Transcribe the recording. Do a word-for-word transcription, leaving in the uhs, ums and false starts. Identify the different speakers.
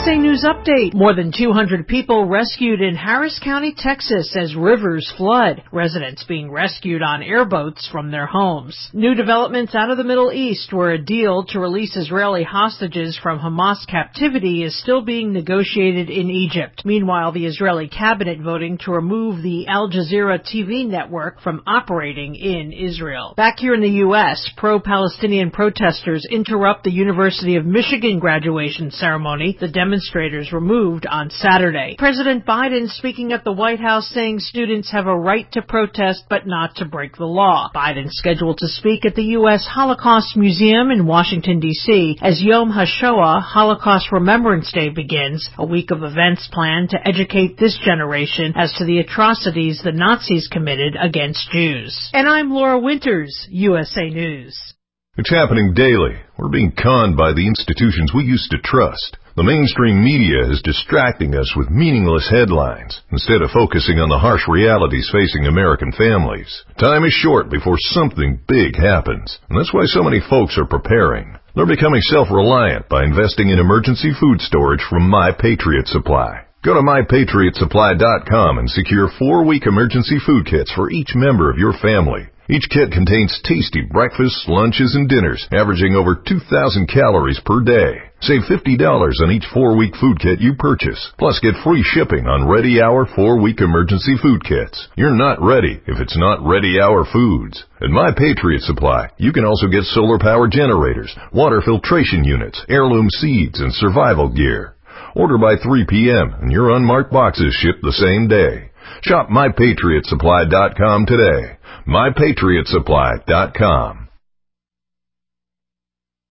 Speaker 1: A News Update. More than two hundred people rescued in Harris County, Texas as rivers flood. Residents being rescued on airboats from their homes. New developments out of the Middle East, where a deal to release Israeli hostages from Hamas captivity is still being negotiated in Egypt. Meanwhile, the Israeli cabinet voting to remove the Al Jazeera T V network from operating in Israel. Back here in the U S, pro-Palestinian protesters interrupt the University of Michigan graduation ceremony. The demonstrators were moved on Saturday. President Biden speaking at the White House saying students have a right to protest but not to break the law. Biden scheduled to speak at the U S Holocaust Museum in Washington, D C as Yom HaShoah, Holocaust Remembrance Day, begins, a week of events planned to educate this generation as to the atrocities the Nazis committed against Jews. And I'm Laura Winters, U S A News.
Speaker 2: It's happening daily. We're being conned by the institutions we used to trust. The mainstream media is distracting us with meaningless headlines instead of focusing on the harsh realities facing American families. Time is short before something big happens, and that's why so many folks are preparing. They're becoming self-reliant by investing in emergency food storage from My Patriot Supply. Go to my patriot supply dot com and secure four-week emergency food kits for each member of your family. Each kit contains tasty breakfasts, lunches, and dinners, averaging over two thousand calories per day. Save fifty dollars on each four-week food kit you purchase. Plus, get free shipping on Ready Hour four-week emergency food kits. You're not ready if it's not Ready Hour Foods. At My Patriot Supply, you can also get solar power generators, water filtration units, heirloom seeds, and survival gear. Order by three p.m. and your unmarked boxes ship the same day. Shop my patriot supply dot com today. my patriot supply dot com.